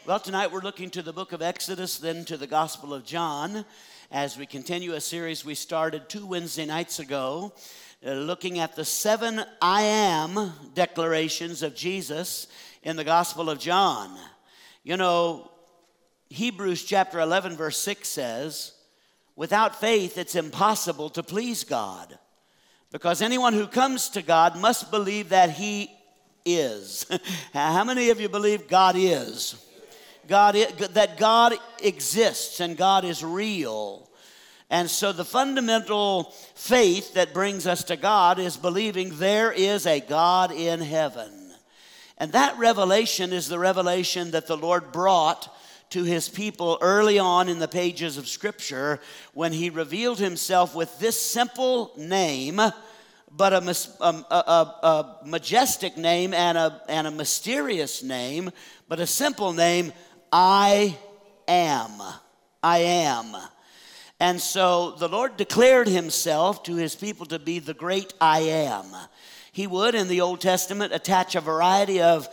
Well, tonight we're looking to the book of Exodus, then to the Gospel of John, as we continue a series we started 2 Wednesday nights ago, looking at the 7 I am declarations of Jesus in the Gospel of John. You know, Hebrews chapter 11 verse 6 says, without faith it's impossible to please God, because anyone who comes to God must believe that He is. How many of you believe God is? That God exists and God is real. And so the fundamental faith that brings us to God is believing there is a God in heaven. And that revelation is the revelation that the Lord brought to His people early on in the pages of Scripture when He revealed Himself with this simple name, but a majestic name and a mysterious name, but a simple name, I am. I am. And so the Lord declared Himself to His people to be the great I am. He would, in the Old Testament, attach a variety of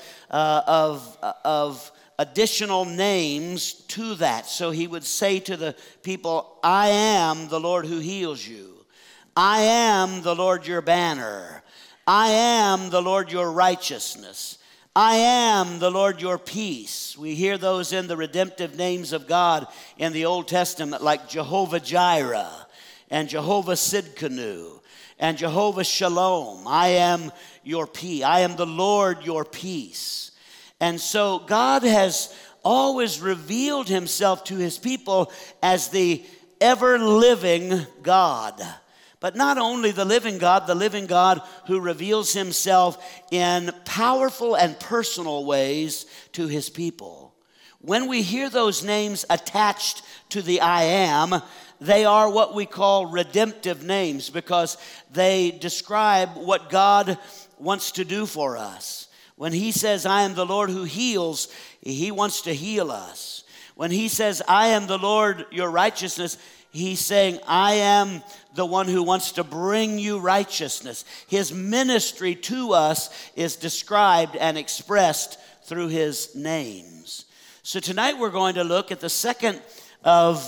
additional names to that. So He would say to the people, I am the Lord who heals you. I am the Lord your banner. I am the Lord your righteousness. I am the Lord your peace. We hear those in the redemptive names of God in the Old Testament, like Jehovah Jireh and Jehovah Sidkenu and Jehovah Shalom. I am your peace. I am the Lord your peace. And so God has always revealed Himself to His people as the ever-living God. But not only the living God who reveals Himself in powerful and personal ways to His people. When we hear those names attached to the I am, they are what we call redemptive names because they describe what God wants to do for us. When He says, I am the Lord who heals, He wants to heal us. When He says, I am the Lord your righteousness, He's saying, I am the one who wants to bring you righteousness. His ministry to us is described and expressed through His names. So tonight we're going to look at the second of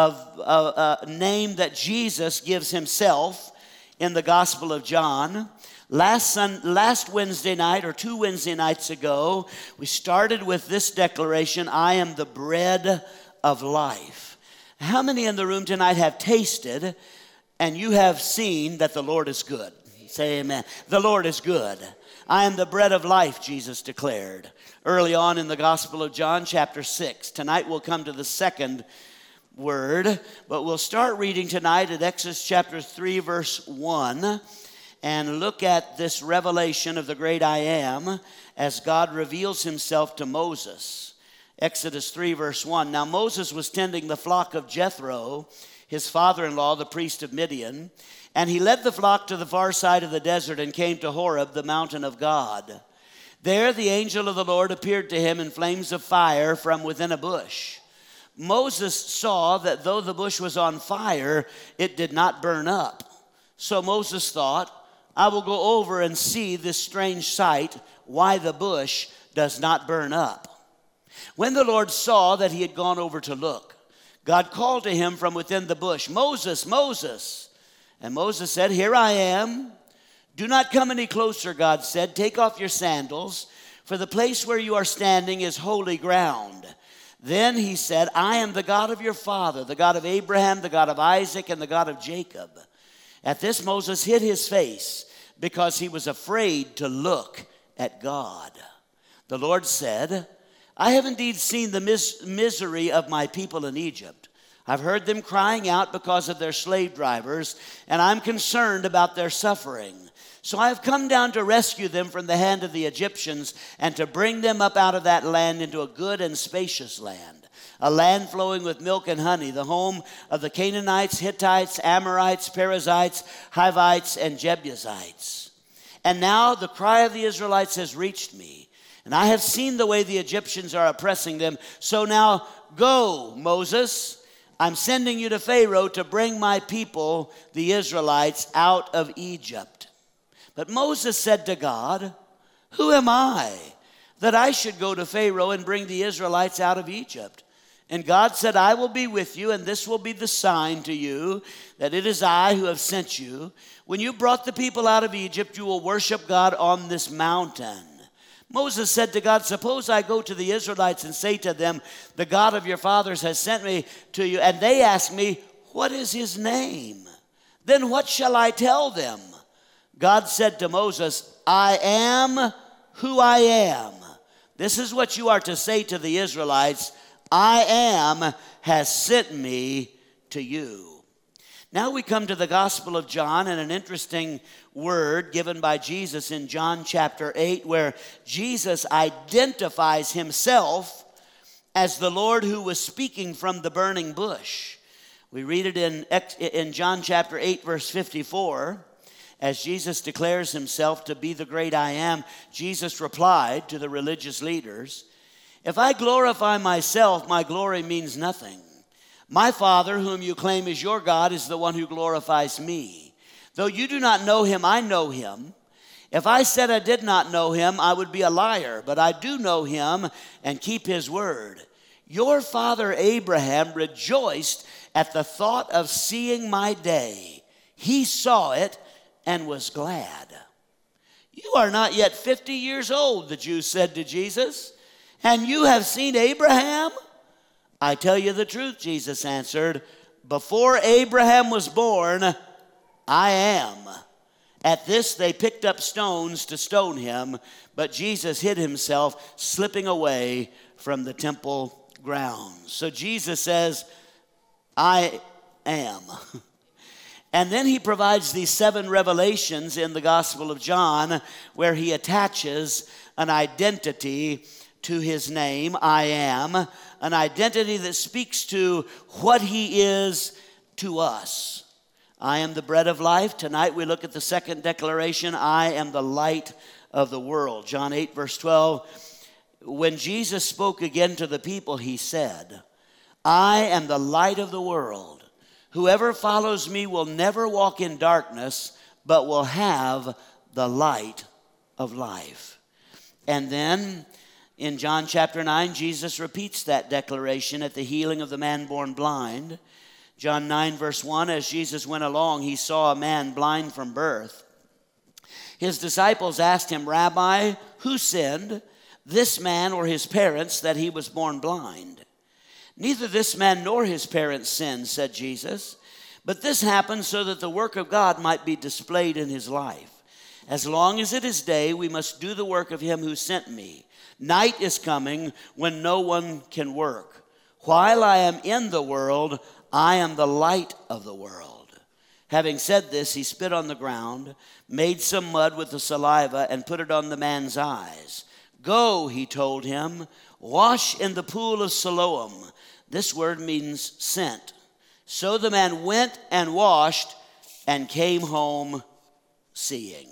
name that Jesus gives Himself in the Gospel of John. Last Wednesday night, or 2 Wednesday nights ago, we started with this declaration, I am the bread of life. How many in the room tonight have tasted and you have seen that the Lord is good? Say amen. The Lord is good. I am the bread of life, Jesus declared early on in the Gospel of John, chapter 6. Tonight we'll come to the second word, but we'll start reading tonight at Exodus chapter 3, verse 1, and look at this revelation of the great I am as God reveals Himself to Moses. Exodus 3, verse 1. Now Moses was tending the flock of Jethro, his father-in-law, the priest of Midian, and he led the flock to the far side of the desert and came to Horeb, the mountain of God. There the angel of the Lord appeared to him in flames of fire from within a bush. Moses saw that though the bush was on fire, it did not burn up. So Moses thought, I will go over and see this strange sight, why the bush does not burn up. When the Lord saw that he had gone over to look, God called to him from within the bush, Moses, Moses. And Moses said, here I am. Do not come any closer, God said. Take off your sandals, for the place where you are standing is holy ground. Then he said, I am the God of your father, the God of Abraham, the God of Isaac, and the God of Jacob. At this, Moses hid his face because he was afraid to look at God. The Lord said, I have indeed seen the misery of my people in Egypt. I've heard them crying out because of their slave drivers, and I'm concerned about their suffering. So I have come down to rescue them from the hand of the Egyptians and to bring them up out of that land into a good and spacious land, a land flowing with milk and honey, the home of the Canaanites, Hittites, Amorites, Perizzites, Hivites, and Jebusites. And now the cry of the Israelites has reached me, and I have seen the way the Egyptians are oppressing them. So now go, Moses. I'm sending you to Pharaoh to bring my people, the Israelites, out of Egypt. But Moses said to God, who am I that I should go to Pharaoh and bring the Israelites out of Egypt. And God said, I will be with you, and this will be the sign to you that it is I who have sent you. When you brought the people out of Egypt, you will worship God on this mountain. Moses said to God, suppose I go to the Israelites and say to them, the God of your fathers has sent me to you, and they ask me, what is his name? Then what shall I tell them? God said to Moses, I am who I am. This is what you are to say to the Israelites, I am has sent me to you. Now we come to the Gospel of John and an interesting word given by Jesus in John chapter 8, where Jesus identifies himself as the Lord who was speaking from the burning bush. We read it in John chapter 8, verse 54. As Jesus declares himself to be the great I am, Jesus replied to the religious leaders, if I glorify myself, my glory means nothing. My Father, whom you claim is your God, is the one who glorifies me. Though you do not know him, I know him. If I said I did not know him, I would be a liar, but I do know him and keep his word. Your father Abraham rejoiced at the thought of seeing my day. He saw it and was glad. You are not yet 50 years old, the Jews said to Jesus, and you have seen Abraham? I tell you the truth, Jesus answered, before Abraham was born, I am. At this they picked up stones to stone him, but Jesus hid himself, slipping away from the temple grounds. So Jesus says, I am. And then he provides these 7 revelations in the Gospel of John where he attaches an identity to his name, I am, an identity that speaks to what he is to us. I am the bread of life. Tonight we look at the second declaration, I am the light of the world. John 8, verse 12, when Jesus spoke again to the people, he said, I am the light of the world. Whoever follows me will never walk in darkness, but will have the light of life. And then in John chapter 9, Jesus repeats that declaration at the healing of the man born blind. John 9, verse 1, as Jesus went along, he saw a man blind from birth. His disciples asked him, Rabbi, who sinned, this man or his parents, that he was born blind? Neither this man nor his parents sinned, said Jesus, but this happened so that the work of God might be displayed in his life. As long as it is day, we must do the work of him who sent me. Night is coming when no one can work. While I am in the world, I am the light of the world. Having said this, he spit on the ground, made some mud with the saliva, and put it on the man's eyes. Go, he told him, wash in the pool of Siloam. This word means sent. So the man went and washed and came home seeing.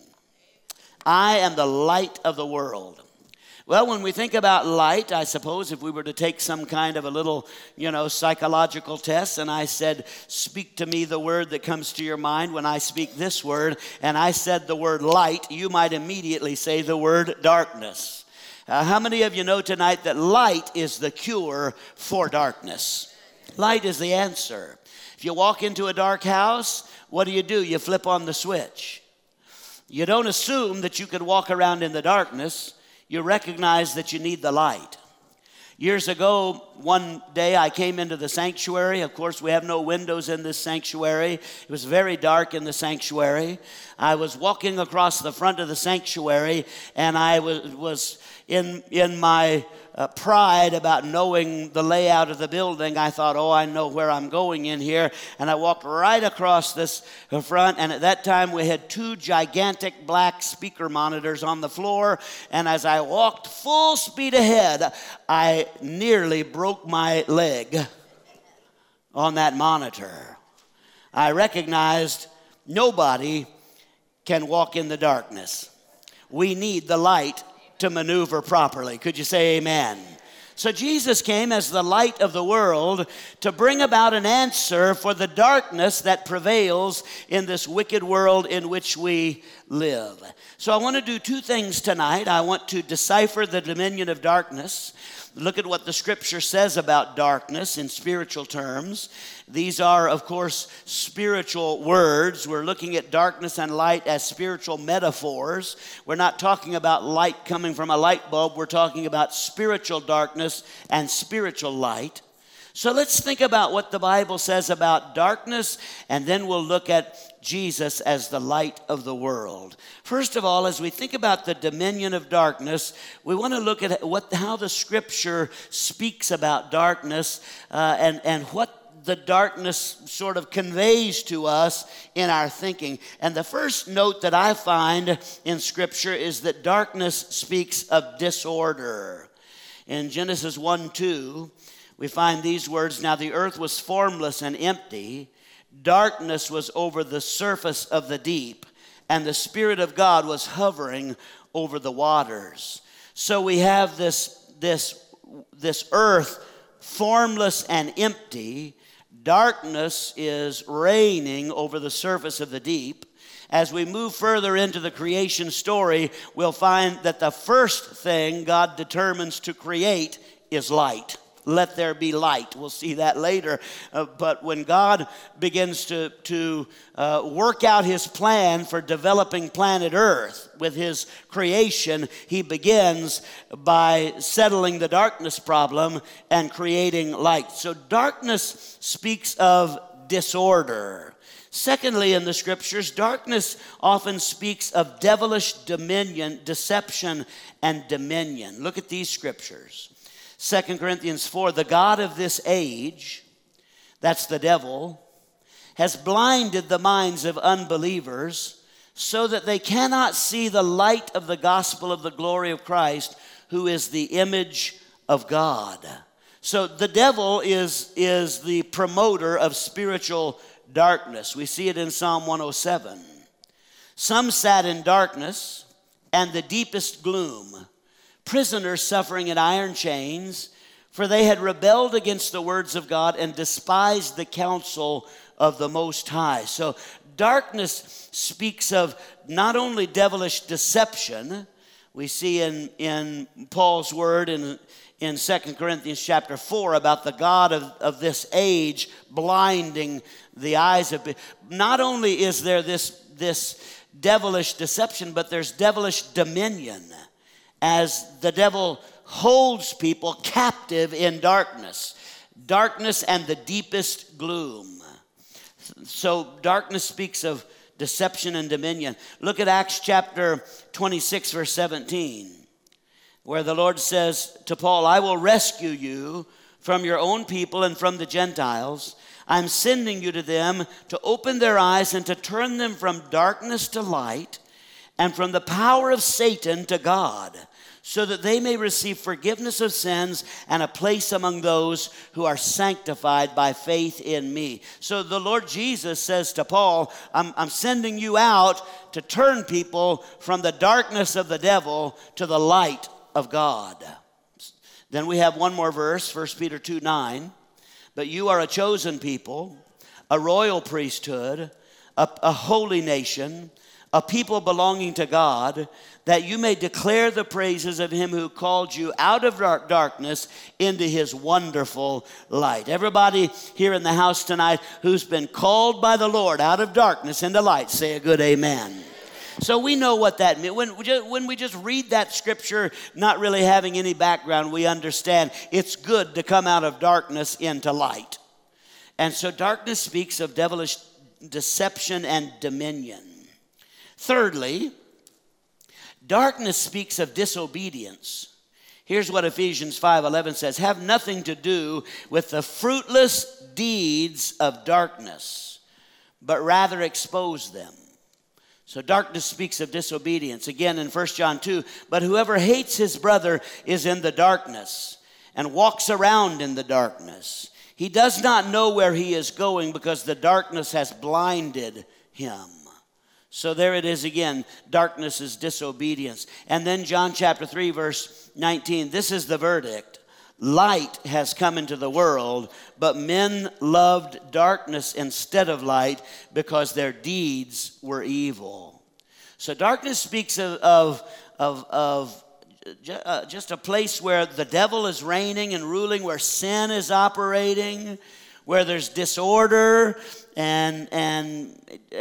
I am the light of the world. Well, when we think about light, I suppose if we were to take some kind of a little, psychological test, and I said, speak to me the word that comes to your mind when I speak this word, and I said the word light, you might immediately say the word darkness. How many of you know tonight that light is the cure for darkness? Light is the answer. If you walk into a dark house, what do? You flip on the switch. You don't assume that you could walk around in the darkness. You recognize that you need the light. Years ago, one day I came into the sanctuary. Of course, we have no windows in this sanctuary. It was very dark in the sanctuary. I was walking across the front of the sanctuary, and I was in my pride about knowing the layout of the building. I thought, I know where I'm going in here. And I walked right across this front, and at that time we had 2 gigantic black speaker monitors on the floor. And as I walked full speed ahead, I nearly broke my leg on that monitor. I recognized nobody can walk in the darkness. We need the light to maneuver properly. Could you say amen? So Jesus came as the light of the world to bring about an answer for the darkness that prevails in this wicked world in which we live. So I want to do two things tonight. I want to decipher the dominion of darkness. Look at what the scripture says about darkness in spiritual terms. These are, of course, spiritual words. We're looking at darkness and light as spiritual metaphors. We're not talking about light coming from a light bulb. We're talking about spiritual darkness and spiritual light. So let's think about what the Bible says about darkness, and then we'll look at Jesus as the light of the world. First of all, as we think about the dominion of darkness, we want to look at how the scripture speaks about darkness and what the darkness sort of conveys to us in our thinking. And the first note that I find in scripture is that darkness speaks of disorder. In Genesis 1:2, we find these words, "Now the earth was formless and empty. Darkness was over the surface of the deep, and the Spirit of God was hovering over the waters." So we have this earth formless and empty. Darkness is reigning over the surface of the deep. As we move further into the creation story, we'll find that the first thing God determines to create is light. Let there be light. We'll see that later. But when God begins to work out his plan for developing planet Earth with his creation, he begins by settling the darkness problem and creating light. So darkness speaks of disorder. Secondly, in the scriptures, darkness often speaks of devilish dominion, deception, and dominion. Look at these scriptures. 2 Corinthians 4, "The God of this age," that's the devil, "has blinded the minds of unbelievers so that they cannot see the light of the gospel of the glory of Christ, who is the image of God." So the devil is the promoter of spiritual darkness. We see it in Psalm 107. "Some sat in darkness and the deepest gloom, prisoners suffering in iron chains, for they had rebelled against the words of God and despised the counsel of the Most High." So darkness speaks of not only devilish deception. We see in Paul's word in 2 Corinthians chapter 4 about the God of this age blinding the eyes of people. Not only is there this devilish deception, but there's devilish dominion, as the devil holds people captive in darkness and the deepest gloom. So darkness speaks of deception and dominion. Look at Acts chapter 26, verse 17, where the Lord says to Paul, "I will rescue you from your own people and from the Gentiles. I'm sending you to them to open their eyes and to turn them from darkness to light and from the power of Satan to God, so that they may receive forgiveness of sins and a place among those who are sanctified by faith in me." So the Lord Jesus says to Paul, I'm sending you out to turn people from the darkness of the devil to the light of God. Then we have one more verse, 1 Peter 2:9. "But you are a chosen people, a royal priesthood, a holy nation, a people belonging to God, that you may declare the praises of him who called you out of darkness into his wonderful light." Everybody here in the house tonight who's been called by the Lord out of darkness into light, say a good amen. So we know what that means. When we just read that scripture, not really having any background, we understand it's good to come out of darkness into light. And so darkness speaks of devilish deception and dominion. Thirdly, darkness speaks of disobedience. Here's what Ephesians 5:11 says: "Have nothing to do with the fruitless deeds of darkness, but rather expose them." So darkness speaks of disobedience. Again in 1 John 2, "But whoever hates his brother is in the darkness and walks around in the darkness. He does not know where he is going because the darkness has blinded him." So there it is again. Darkness is disobedience. And then John chapter 3, verse 19. "This is the verdict. light has come into the world, but men loved darkness instead of light because their deeds were evil. So darkness speaks of just a place where the devil is reigning and ruling, where sin is operating, where there's disorder and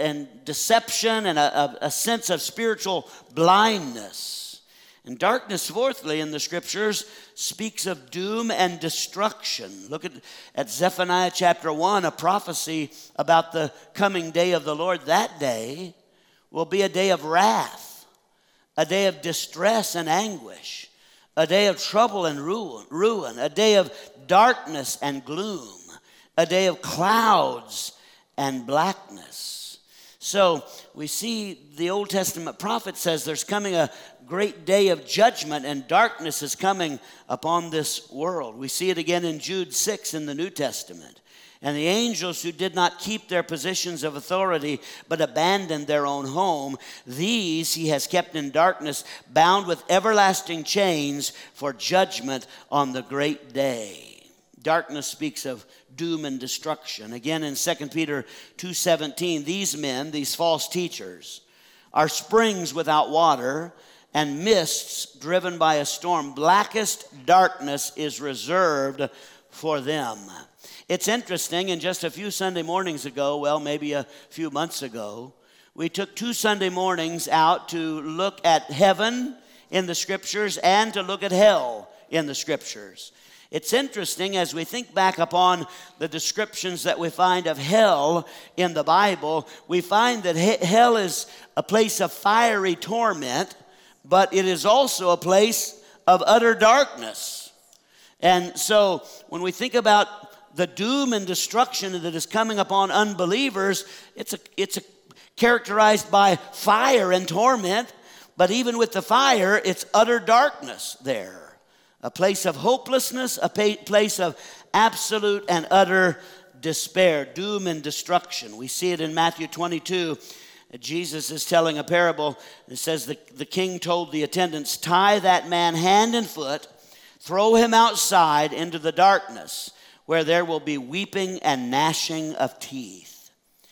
deception and a sense of spiritual blindness. And darkness, fourthly, in the scriptures, speaks of doom and destruction. Look at Zephaniah chapter 1, a prophecy about the coming day of the Lord. That day will be a day of wrath, a day of distress and anguish, a day of trouble and ruin, a day of darkness and gloom, a day of clouds and blackness. So we see the Old Testament prophet says there's coming a great day of judgment, and darkness is coming upon this world. We see it again in Jude 6 in the New Testament. And the angels who did not keep their positions of authority but abandoned their own home, these he has kept in darkness, bound with everlasting chains for judgment on the great day. Darkness speaks of doom and destruction. Again in 2 Peter 2:17, these men, these false teachers, are springs without water and mists driven by a storm. Blackest darkness is reserved for them. It's interesting, and just a few Sunday mornings ago, well, maybe a few months ago, we took 2 Sunday mornings out to look at heaven in the scriptures and to look at hell in the scriptures. It's interesting as we think back upon the descriptions that we find of hell in the Bible, we find that hell is a place of fiery torment, but it is also a place of utter darkness. And so when we think about the doom and destruction that is coming upon unbelievers, it's characterized by fire and torment, but even with the fire, it's utter darkness there. A place of hopelessness, a place of absolute and utter despair, doom and destruction. We see it in Matthew 22. Jesus is telling a parable. It says the king told the attendants, tie that man hand and foot, throw him outside into the darkness, where there will be weeping and gnashing of teeth.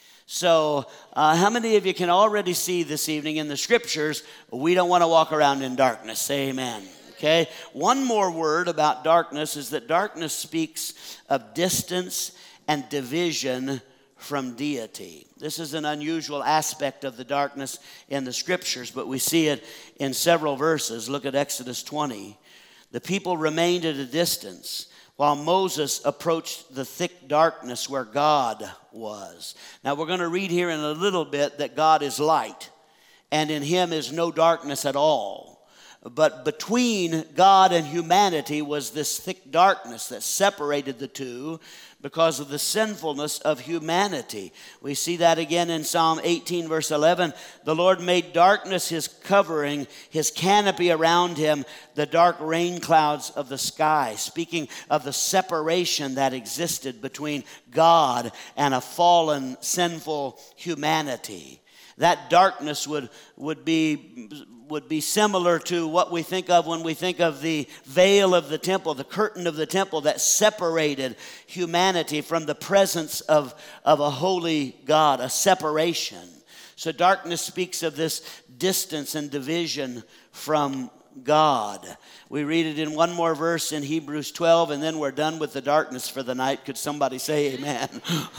So how many of you can already see this evening in the scriptures, we don't want to walk around in darkness? Say amen. Okay, one more word about darkness is that darkness speaks of distance and division from deity. This is an unusual aspect of the darkness in the scriptures, but we see it in several verses. Look at Exodus 20. The people remained at a distance while Moses approached the thick darkness where God was. Now we're going to read here in a little bit that God is light, and in him is no darkness at all. But between God and humanity was this thick darkness that separated the two because of the sinfulness of humanity. We see that again in Psalm 18, verse 11. The Lord made darkness his covering, his canopy around him, the dark rain clouds of the sky, speaking of the separation that existed between God and a fallen, sinful humanity. That darkness would be similar to what we think of when we think of the veil of the temple, the curtain of the temple that separated humanity from the presence of a holy God, a separation. So darkness speaks of this distance and division from God. We read it in one more verse in Hebrews 12, and then we're done with the darkness for the night. Could somebody say amen?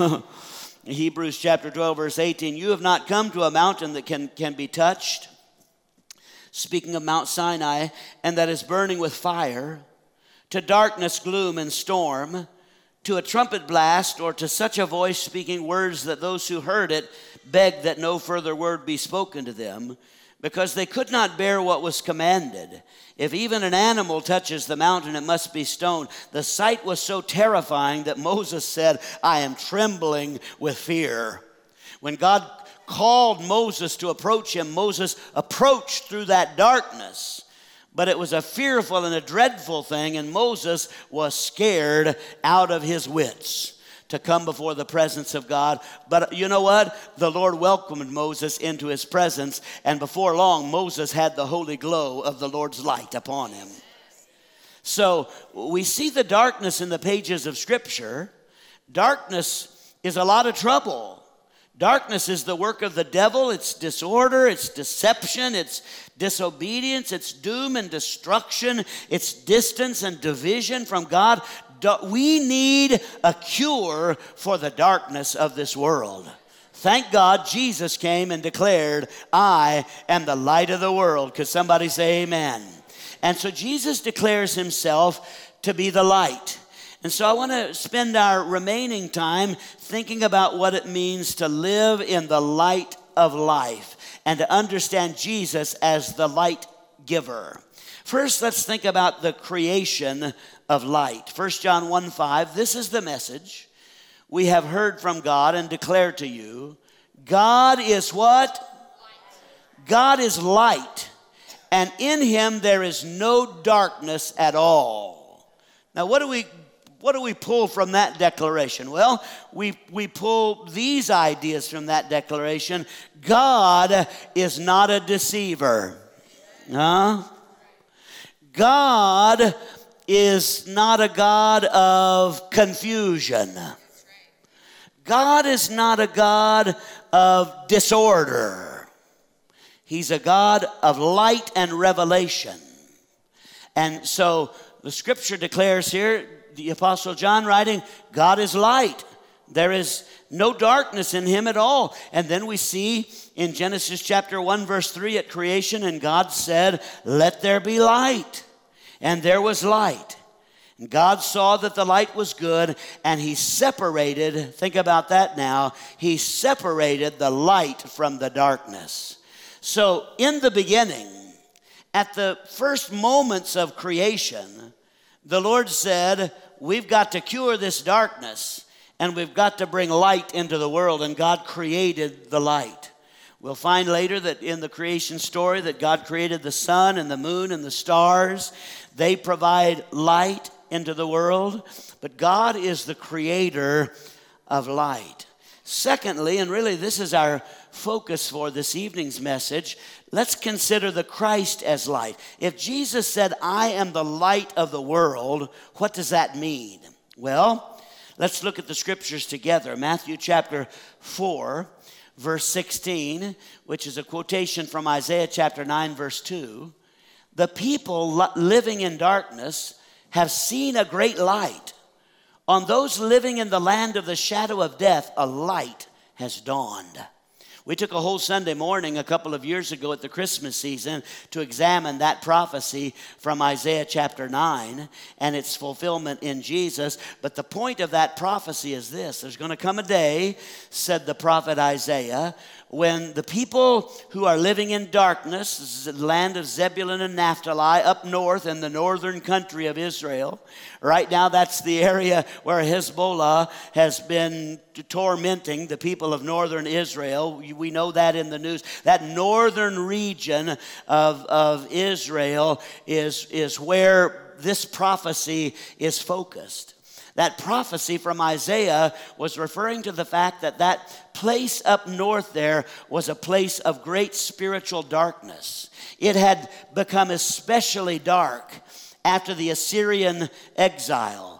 Hebrews chapter 12, verse 18, you have not come to a mountain that can be touched, speaking of Mount Sinai, and that is burning with fire, to darkness, gloom, and storm, to a trumpet blast, or to such a voice speaking words that those who heard it begged that no further word be spoken to them, because they could not bear what was commanded. If even an animal touches the mountain, it must be stoned. The sight was so terrifying that Moses said, I am trembling with fear. When God called Moses to approach him, Moses approached through that darkness. But it was a fearful and a dreadful thing, and Moses was scared out of his wits to come before the presence of God. But you know what? The Lord welcomed Moses into his presence, and before long, Moses had the holy glow of the Lord's light upon him. So we see the darkness in the pages of Scripture. Darkness is a lot of trouble. Darkness is the work of the devil. It's disorder, it's deception, it's disobedience, it's doom and destruction, it's distance and division from God. We need a cure for the darkness of this world. Thank God Jesus came and declared, I am the light of the world. Could somebody say amen? And so Jesus declares himself to be the light. And so I want to spend our remaining time thinking about what it means to live in the light of life and to understand Jesus as the light giver. First, let's think about the creation of light. 1 John 1:5, this is the message we have heard from God and declare to you. God is what? Light. God is light, and in him there is no darkness at all. Now, what do we pull from that declaration? Well, we pull these ideas from that declaration. God is not a deceiver. God is not a God of confusion. God is not a God of disorder. He's a God of light and revelation. And so the Scripture declares here, the Apostle John writing, God is light. There is no darkness in him at all. And then we see in Genesis chapter 1 verse 3 at creation, and God said, let there be light. And there was light. And God saw that the light was good, and he separated, think about that now, he separated the light from the darkness. So in the beginning, at the first moments of creation, the Lord said, we've got to cure this darkness, and we've got to bring light into the world, and God created the light. We'll find later that in the creation story that God created the sun and the moon and the stars. They provide light into the world, but God is the creator of light. Secondly, and really this is our focus for this evening's message, let's consider the Christ as light. If Jesus said, I am the light of the world, what does that mean? Well, let's look at the scriptures together. Matthew chapter 4, verse 16, which is a quotation from Isaiah chapter 9, verse 2. The people living in darkness have seen a great light. On those living in the land of the shadow of death, a light has dawned. We took a whole Sunday morning a couple of years ago at the Christmas season to examine that prophecy from Isaiah chapter 9 and its fulfillment in Jesus. But the point of that prophecy is this. There's going to come a day, said the prophet Isaiah, when the people who are living in darkness, this is the land of Zebulun and Naphtali, up north in the northern country of Israel. Right now, that's the area where Hezbollah has been tormenting the people of northern Israel. We know that in the news. That northern region of Israel is where this prophecy is focused. That prophecy from Isaiah was referring to the fact that that place up north there was a place of great spiritual darkness. It had become especially dark after the Assyrian exile,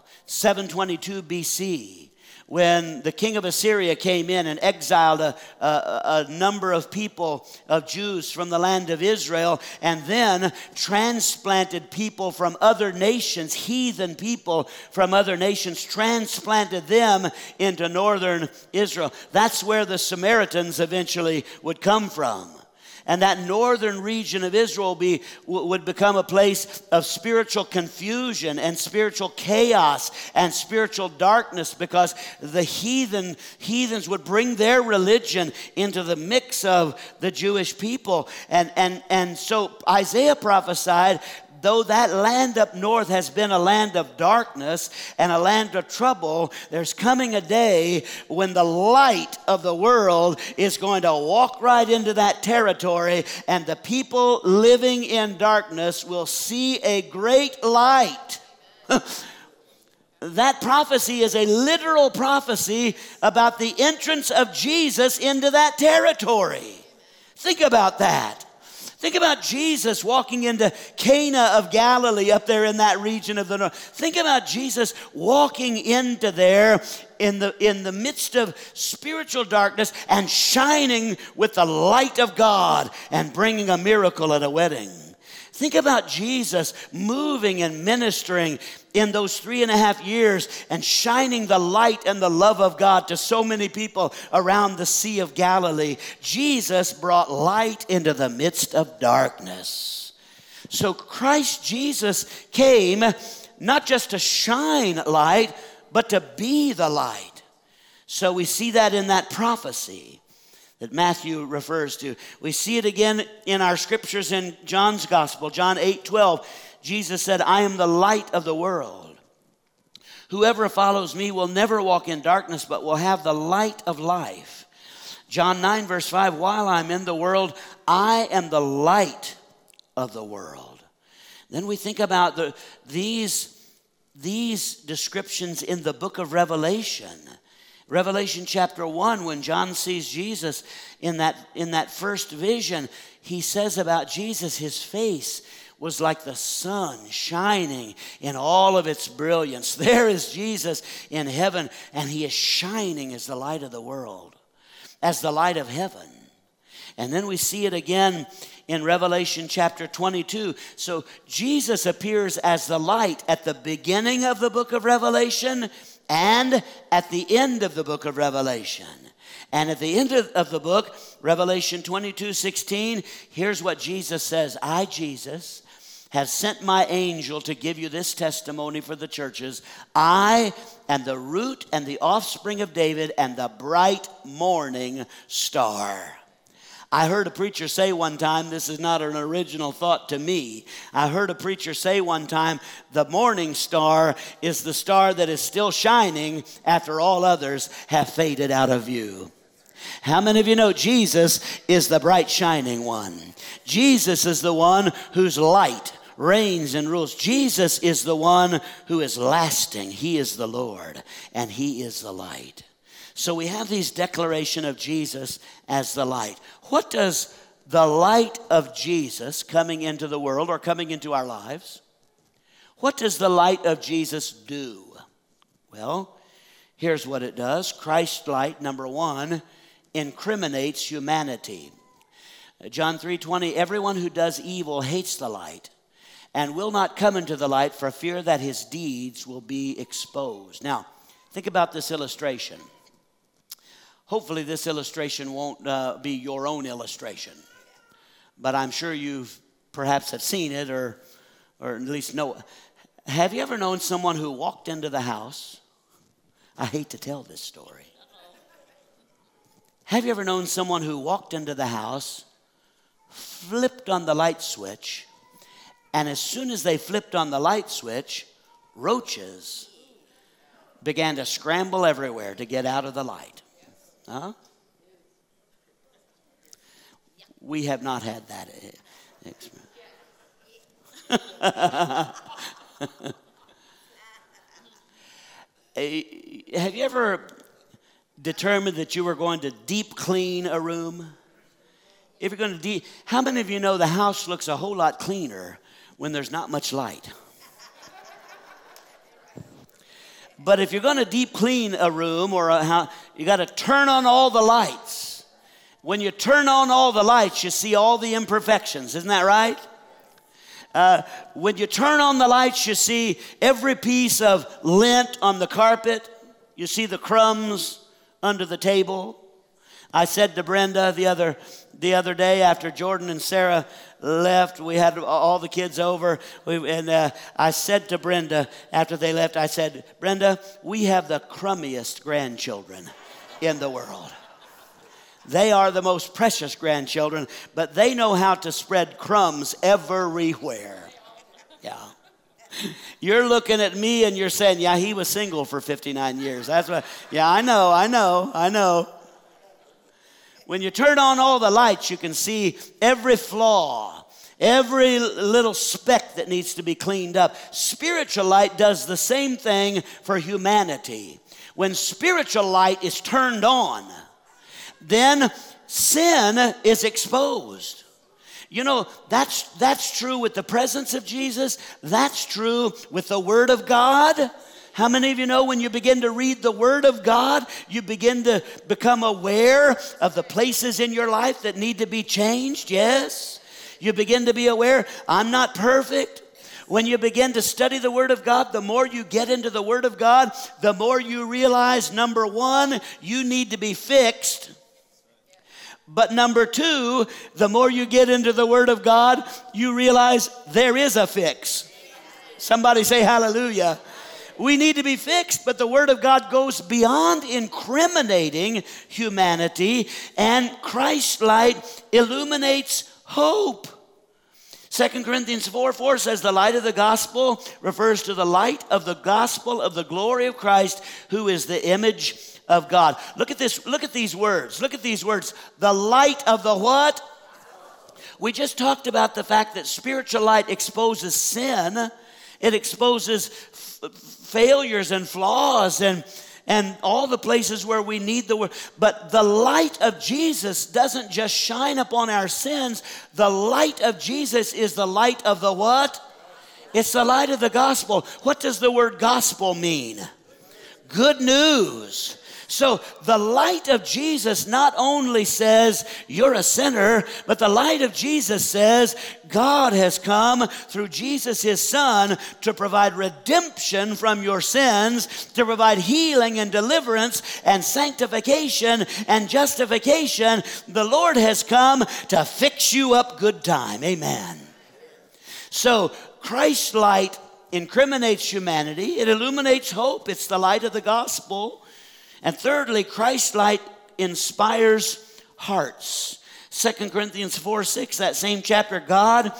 722 BC. When the king of Assyria came in and exiled a number of people, of Jews from the land of Israel, and then transplanted people from other nations, heathen people from other nations, transplanted them into northern Israel. That's where the Samaritans eventually would come from. And that northern region of Israel would become a place of spiritual confusion and spiritual chaos and spiritual darkness, because the heathens would bring their religion into the mix of the Jewish people. And so Isaiah prophesied, though that land up north has been a land of darkness and a land of trouble, there's coming a day when the light of the world is going to walk right into that territory, and the people living in darkness will see a great light. That prophecy is a literal prophecy about the entrance of Jesus into that territory. Think about that. Think about Jesus walking into Cana of Galilee up there in that region of the north. Think about Jesus walking into there in the midst of spiritual darkness and shining with the light of God and bringing a miracle at a wedding. Think about Jesus moving and ministering in those 3.5 years and shining the light and the love of God to so many people around the Sea of Galilee. Jesus brought light into the midst of darkness. So Christ Jesus came not just to shine light, but to be the light. So we see that in that prophecy that Matthew refers to. We see it again in our scriptures in John's gospel, John 8:12. Jesus said, I am the light of the world. Whoever follows me will never walk in darkness, but will have the light of life. John 9 verse 5, while I'm in the world, I am the light of the world. Then we think about these descriptions in the book of Revelation. Revelation chapter 1, when John sees Jesus in that first vision, he says about Jesus, his face was like the sun shining in all of its brilliance. There is Jesus in heaven, and he is shining as the light of the world, as the light of heaven. And then we see it again in Revelation chapter 22. So Jesus appears as the light at the beginning of the book of Revelation and at the end of the book of Revelation. And at the end of the book, Revelation 22:16, here's what Jesus says. I, Jesus, have sent my angel to give you this testimony for the churches. I am the root and the offspring of David and the bright morning star. I heard a preacher say one time, this is not an original thought to me. I heard a preacher say one time, the morning star is the star that is still shining after all others have faded out of view. How many of you know Jesus is the bright shining one? Jesus is the one whose light reigns and rules. Jesus is the one who is lasting. He is the Lord, and he is the light. So we have these declaration of Jesus as the light. What does the light of Jesus coming into the world or coming into our lives, what does the light of Jesus do? Well, here's what it does. Christ's light, number one, incriminates humanity. John 3:20, everyone who does evil hates the light and will not come into the light for fear that his deeds will be exposed. Now, think about this illustration. Hopefully this illustration won't be your own illustration, but I'm sure you've perhaps have seen it or at least know. Have you ever known someone who walked into the house? I hate to tell this story. Have you ever known someone who walked into the house, flipped on the light switch, and as soon as they flipped on the light switch, roaches began to scramble everywhere to get out of the light? Huh? We have not had that experience. Have you ever determined that you were going to deep clean a room? If you're going to how many of you know the house looks a whole lot cleaner when there's not much light? But if you're going to deep clean a room or a house, you got to turn on all the lights. When you turn on all the lights, you see all the imperfections. Isn't that right? When you turn on the lights, you see every piece of lint on the carpet. You see the crumbs under the table. I said to Brenda the other day after Jordan and Sarah left, we had all the kids over, and I said to Brenda after they left, I said, Brenda, we have the crummiest grandchildren in the world. They are the most precious grandchildren, but they know how to spread crumbs everywhere. Yeah. You're looking at me and you're saying, yeah, he was single for 59 years. That's what, yeah, I know. When you turn on all the lights, you can see every flaw, every little speck that needs to be cleaned up. Spiritual light does the same thing for humanity. When spiritual light is turned on, then sin is exposed. You know, that's true with the presence of Jesus. That's true with the Word of God. How many of you know when you begin to read the Word of God, you begin to become aware of the places in your life that need to be changed? Yes. You begin to be aware, I'm not perfect. When you begin to study the Word of God, the more you get into the Word of God, the more you realize, number one, you need to be fixed. But number two, the more you get into the Word of God, you realize there is a fix. Somebody say hallelujah. We need to be fixed, but the Word of God goes beyond incriminating humanity, and Christ's light illuminates hope. 2 Corinthians 4:4 says the light of the gospel refers to the light of the gospel of the glory of Christ, who is the image of God. Look at this. Look at these words. Look at these words. The light of the what? We just talked about the fact that spiritual light exposes sin. It exposes failures and flaws and all the places where we need the Word. But the light of Jesus doesn't just shine upon our sins. The light of Jesus is the light of the what? It's the light of the gospel. What does the word gospel mean? Good news. So the light of Jesus not only says you're a sinner, but the light of Jesus says God has come through Jesus, his Son, to provide redemption from your sins, to provide healing and deliverance and sanctification and justification. The Lord has come to fix you up good time. Amen. So Christ's light incriminates humanity. It illuminates hope. It's the light of the gospel. And thirdly, Christ's light inspires hearts. 2 Corinthians 4:6, that same chapter, God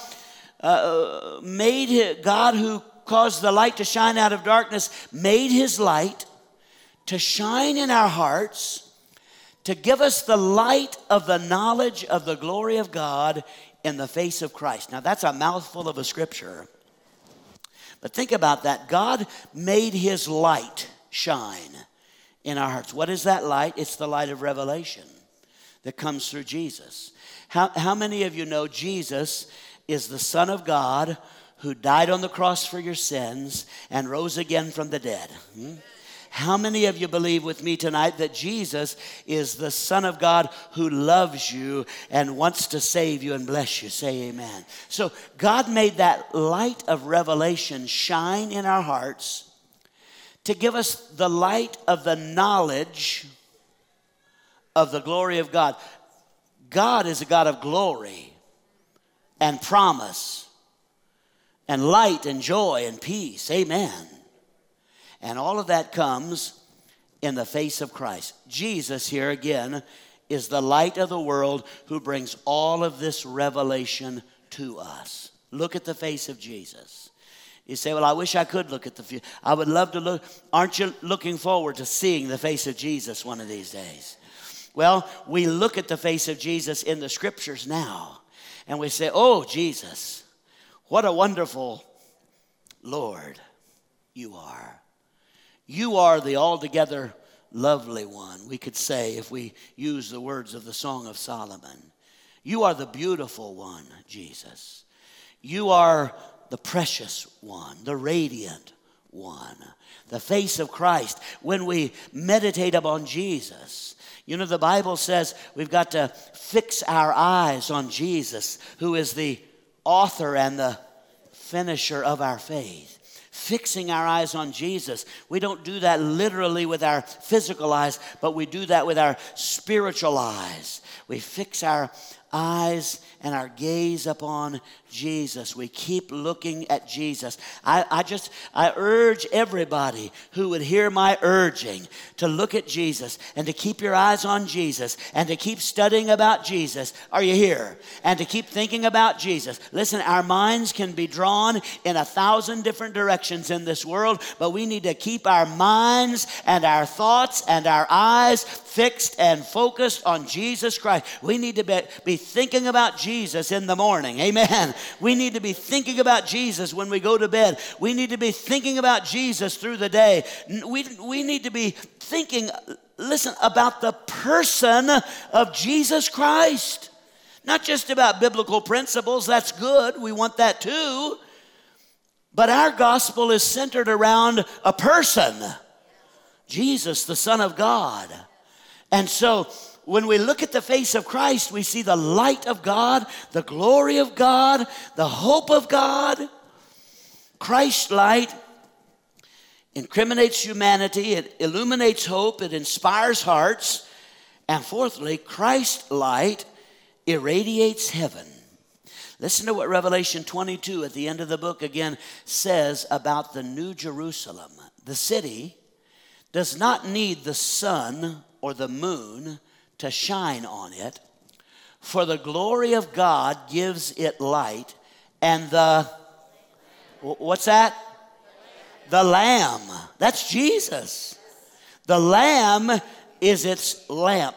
who caused the light to shine out of darkness, made his light to shine in our hearts, to give us the light of the knowledge of the glory of God in the face of Christ. Now that's a mouthful of a scripture. But think about that. God made his light shine in our hearts. What is that light? It's the light of revelation that comes through Jesus. How many of you know Jesus is the Son of God who died on the cross for your sins and rose again from the dead? How many of you believe with me tonight that Jesus is the Son of God who loves you and wants to save you and bless you? Say amen. So God made that light of revelation shine in our hearts to give us the light of the knowledge of the glory of God. God is a God of glory and promise and light and joy and peace. Amen. And all of that comes in the face of Christ. Jesus here again is the light of the world who brings all of this revelation to us. Look at the face of Jesus. You say, well, I wish I could look at the future. I would love to look. Aren't you looking forward to seeing the face of Jesus one of these days? Well, we look at the face of Jesus in the scriptures now. And we say, oh, Jesus, what a wonderful Lord you are. You are the altogether lovely one, we could say, if we use the words of the Song of Solomon. You are the beautiful one, Jesus. You are the precious one, the radiant one, the face of Christ. When we meditate upon Jesus, you know, the Bible says we've got to fix our eyes on Jesus, who is the author and the finisher of our faith. Fixing our eyes on Jesus. We don't do that literally with our physical eyes, but we do that with our spiritual eyes. We fix our eyes and our gaze upon Jesus. We keep looking at Jesus. I urge everybody who would hear my urging to look at Jesus and to keep your eyes on Jesus and to keep studying about Jesus. Are you here? And to keep thinking about Jesus. Listen, our minds can be drawn in 1,000 different directions in this world, but we need to keep our minds and our thoughts and our eyes fixed and focused on Jesus Christ. We need to be thinking about Jesus in the morning. Amen. We need to be thinking about Jesus when we go to bed. We need to be thinking about Jesus through the day. We need to be thinking, listen, about the person of Jesus Christ. Not just about biblical principles. That's good. We want that too. But our gospel is centered around a person, Jesus, the Son of God. And so when we look at the face of Christ, we see the light of God, the glory of God, the hope of God. Christ's light incriminates humanity, it illuminates hope, it inspires hearts. And fourthly, Christ's light irradiates heaven. Listen to what Revelation 22 at the end of the book again says about the New Jerusalem. The city does not need the sun or the moon to shine on it, for the glory of God gives it light, and what's that? The Lamb. That's Jesus. The Lamb is its lamp.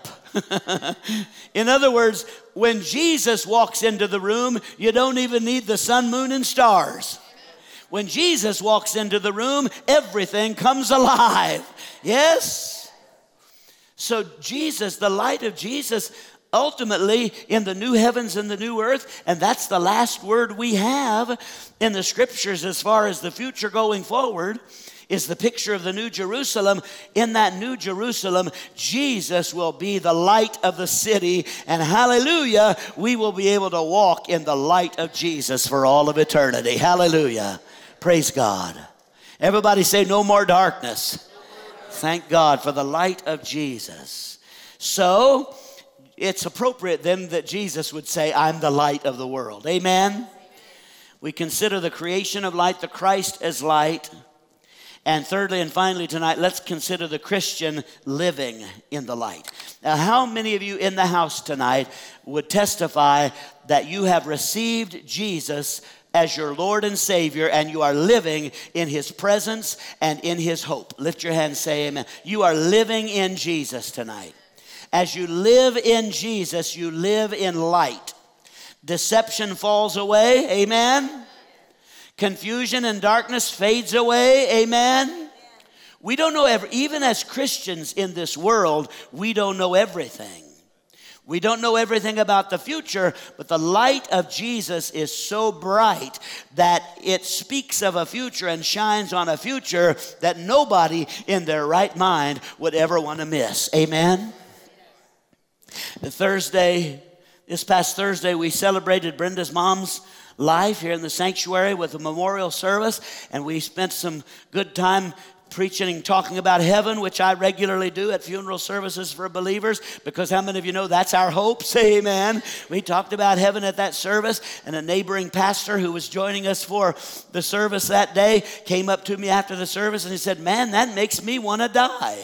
In other words, when Jesus walks into the room, you don't even need the sun, moon, and stars. When Jesus walks into the room, everything comes alive. Yes? So Jesus, the light of Jesus, ultimately in the new heavens and the new earth, and that's the last word we have in the scriptures as far as the future going forward, is the picture of the New Jerusalem. In that New Jerusalem, Jesus will be the light of the city, and hallelujah, we will be able to walk in the light of Jesus for all of eternity. Hallelujah. Praise God. Everybody say, no more darkness. Thank God for the light of Jesus. So it's appropriate then that Jesus would say, I'm the light of the world. Amen? We consider the creation of light, the Christ as light. And thirdly and finally tonight, let's consider the Christian living in the light. Now, how many of you in the house tonight would testify that you have received Jesus as your Lord and Savior, and you are living in His presence and in His hope? Lift your hand and say amen. You are living in Jesus tonight. As you live in Jesus, you live in light. Deception falls away, amen. Confusion and darkness fades away, amen. We don't know even as Christians in this world, we don't know everything. We don't know everything about the future, but the light of Jesus is so bright that it speaks of a future and shines on a future that nobody in their right mind would ever want to miss. Amen? This past Thursday, we celebrated Brenda's mom's life here in the sanctuary with a memorial service, and we spent some good time preaching and talking about heaven, which I regularly do at funeral services for believers, because how many of you know that's our hope? Say amen. We talked about heaven at that service, and a neighboring pastor who was joining us for the service that day came up to me after the service and he said, man, that makes me want to die.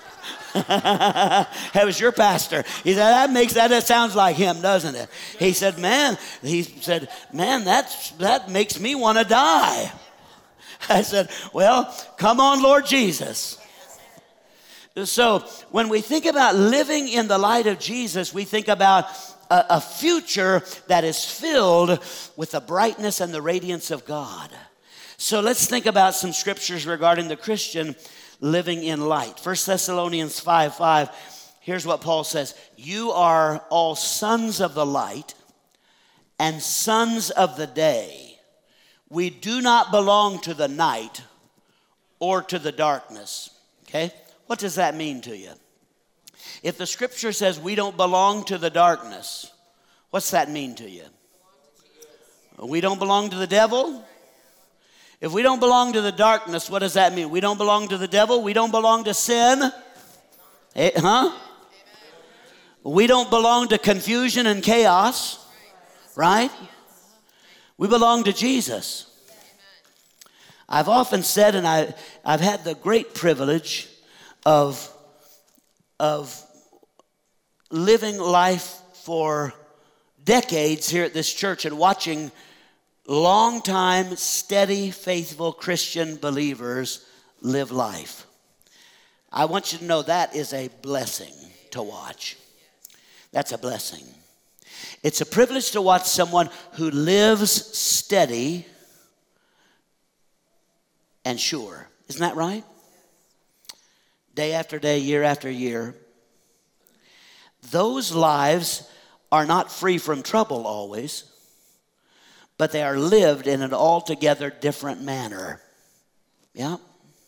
That was your pastor. He said, that sounds like him, doesn't it? He said, man, that makes me want to die. I said, well, come on, Lord Jesus. So when we think about living in the light of Jesus, we think about a future that is filled with the brightness and the radiance of God. So let's think about some scriptures regarding the Christian living in light. 1 Thessalonians 5:5, here's what Paul says. You are all sons of the light and sons of the day. We do not belong to the night or to the darkness. Okay? What does that mean to you? If the scripture says we don't belong to the darkness, what's that mean to you? We don't belong to the devil? If we don't belong to the darkness, what does that mean? We don't belong to the devil? We don't belong to sin? We don't belong to confusion and chaos, right? We belong to Jesus. I've often said, and I've had the great privilege of living life for decades here at this church and watching long-time, steady, faithful Christian believers live life. I want you to know that is a blessing to watch. That's a blessing. It's a privilege to watch someone who lives steady and sure. Isn't that right? Day after day, year after year. Those lives are not free from trouble always, but they are lived in an altogether different manner. Yeah.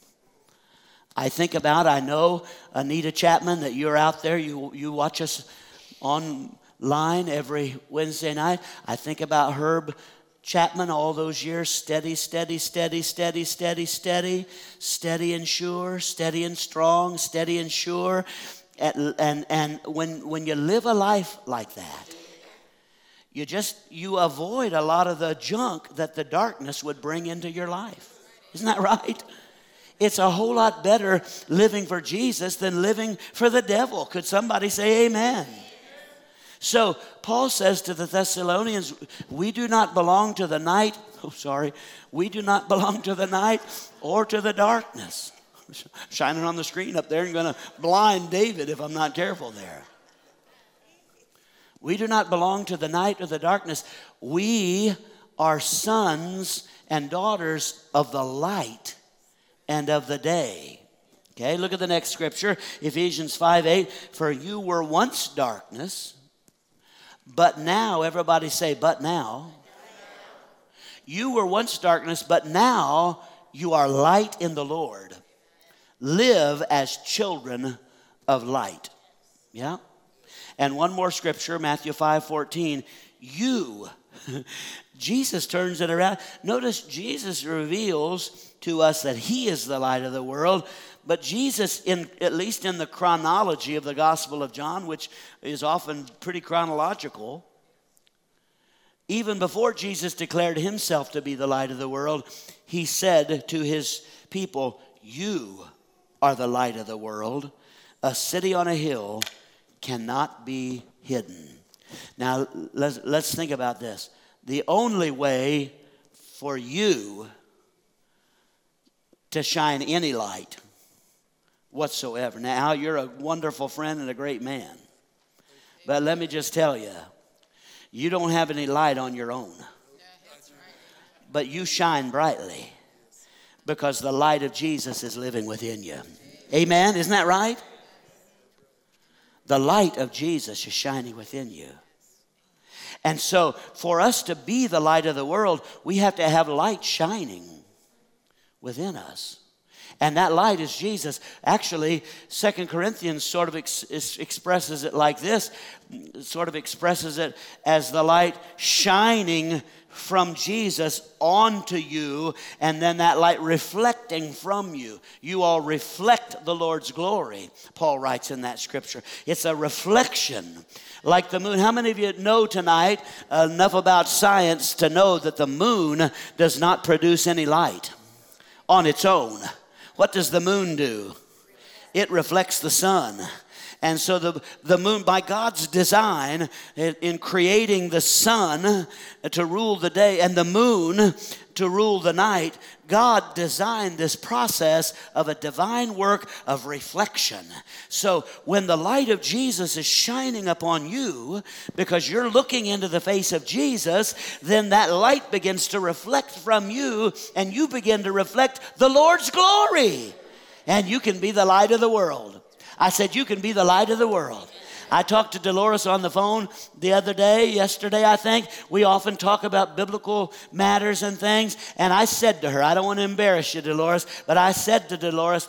I know, Anita Chapman, that you're out there. You watch us online every Wednesday night. I think about Herb Chapman all those years, steady, steady, steady, steady, steady, steady, steady and sure, steady and strong, steady and sure. And when you live a life like that, you avoid a lot of the junk that the darkness would bring into your life. Isn't that right? It's a whole lot better living for Jesus than living for the devil. Could somebody say amen? So Paul says to the Thessalonians, we do not belong to the night. We do not belong to the night or to the darkness. Shining on the screen up there and going to blind David if I'm not careful there. We do not belong to the night or the darkness. We are sons and daughters of the light and of the day. Okay, look at the next scripture, Ephesians 5:8. For you were once darkness, but now, everybody say, but now. You were once darkness, but now you are light in the Lord. Live as children of light. Yeah? And one more scripture, Matthew 5:14. Jesus turns it around. Notice Jesus reveals to us that he is the light of the world. But Jesus, at least in the chronology of the Gospel of John, which is often pretty chronological, even before Jesus declared himself to be the light of the world, he said to his people, you are the light of the world. A city on a hill cannot be hidden. Now, let's think about this. The only way for you to shine any light whatsoever. Now, you're a wonderful friend and a great man. But let me just tell you, you don't have any light on your own. But you shine brightly because the light of Jesus is living within you. Amen? Isn't that right? The light of Jesus is shining within you. And so for us to be the light of the world, we have to have light shining within us. And that light is Jesus. Actually, 2 Corinthians sort of expresses it like this. Sort of expresses it as the light shining from Jesus onto you, and then that light reflecting from you. You all reflect the Lord's glory, Paul writes in that scripture. It's a reflection like the moon. How many of you know tonight enough about science to know that the moon does not produce any light on its own? What does the moon do? It reflects the sun. And so the moon, by God's design, in creating the sun to rule the day and the moon to rule the night, God designed this process of a divine work of reflection. So when the light of Jesus is shining upon you, because you're looking into the face of Jesus, then that light begins to reflect from you, and you begin to reflect the Lord's glory. And you can be the light of the world. I said, you can be the light of the world. I talked to Dolores on the phone the other day, yesterday I think. We often talk about biblical matters and things. And I said to her, I don't want to embarrass you, Dolores, but I said to Dolores,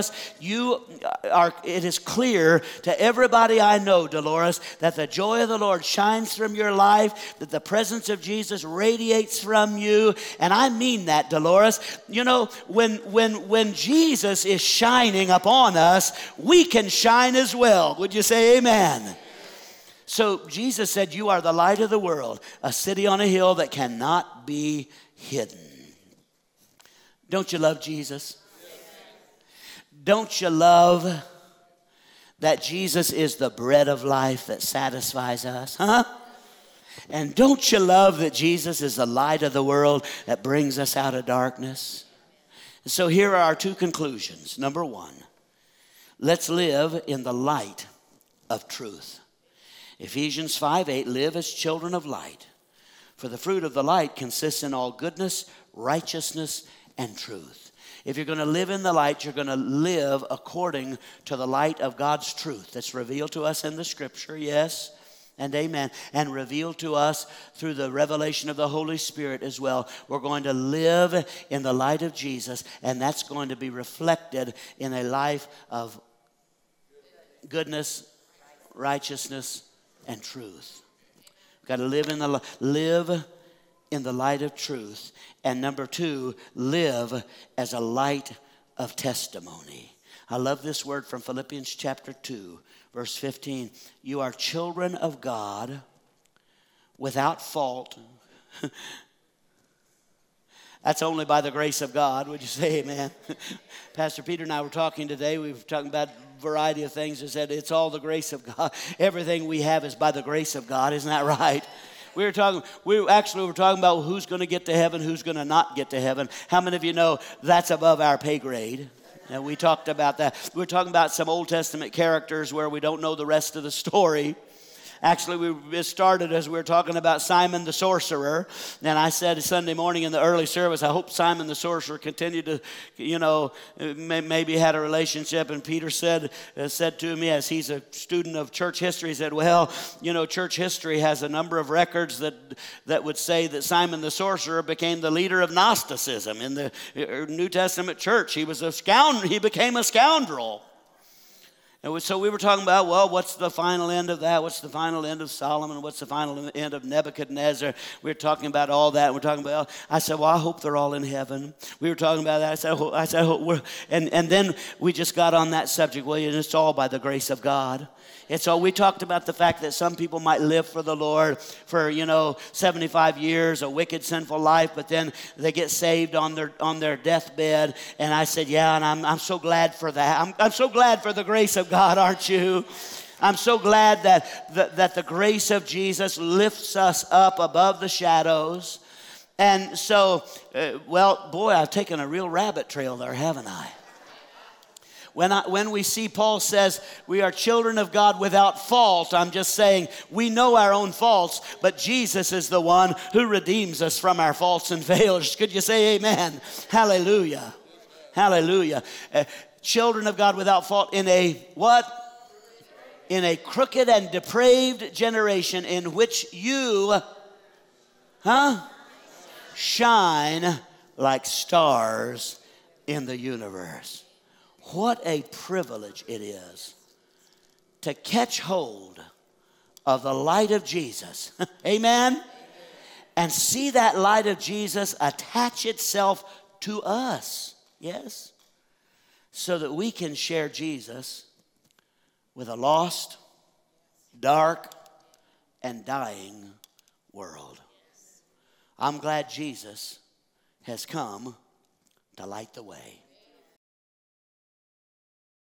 it is clear to everybody I know, Dolores, that the joy of the Lord shines from your life, that the presence of Jesus radiates from you. And I mean that, Dolores. You know, when Jesus is shining upon us, we can shine as well. Would you say amen? So Jesus said, you are the light of the world, a city on a hill that cannot be hidden. Don't you love Jesus? Don't you love that Jesus is the bread of life that satisfies us? Huh? And don't you love that Jesus is the light of the world that brings us out of darkness? And so here are our two conclusions. Number one, let's live in the light of truth. Ephesians 5:8, live as children of light. For the fruit of the light consists in all goodness, righteousness, and truth. If you're going to live in the light, you're going to live according to the light of God's truth that's revealed to us in the scripture, yes. And amen. And revealed to us through the revelation of the Holy Spirit as well. We're going to live in the light of Jesus, and that's going to be reflected in a life of goodness, righteousness, and truth. We've got to live in the light of truth. And number 2, live as a light of testimony. I love this word from Philippians chapter 2, verse 15. You are children of God without fault. That's only by the grace of God. Would you say amen? Pastor Peter and I were talking today. We were talking about a variety of things. He said it's all the grace of God. Everything we have is by the grace of God. Isn't that right? We were talking about who's going to get to heaven, who's going to not get to heaven. How many of you know that's above our pay grade? And we talked about that. We were talking about some Old Testament characters where we don't know the rest of the story. Actually, it started as we were talking about Simon the sorcerer. And I said Sunday morning in the early service, I hope Simon the sorcerer continued to, maybe had a relationship. And Peter said to me, as he's a student of church history, he said, well, church history has a number of records that would say that Simon the sorcerer became the leader of Gnosticism in the New Testament church. He was a scoundrel. He became a scoundrel. And so we were talking about, well, what's the final end of that? What's the final end of Solomon? What's the final end of Nebuchadnezzar? We were talking about all that. I said, well, I hope they're all in heaven. We were talking about that. I said, and then we just got on that subject. Well, it's all by the grace of God. And so we talked about the fact that some people might live for the Lord for, 75 years, a wicked, sinful life, but then they get saved on their deathbed. And I said, yeah, and I'm so glad for that. I'm so glad for the grace of God, aren't you? I'm so glad that the grace of Jesus lifts us up above the shadows. And so, I've taken a real rabbit trail there, haven't I? When we see Paul says we are children of God without fault, I'm just saying we know our own faults, but Jesus is the one who redeems us from our faults and failures. Could you say amen? Hallelujah. Hallelujah. Children of God without fault in a what? In a crooked and depraved generation in which you, shine like stars in the universe. What a privilege it is to catch hold of the light of Jesus. Amen? And see that light of Jesus attach itself to us. Yes? So that we can share Jesus with a lost, dark, and dying world. I'm glad Jesus has come to light the way.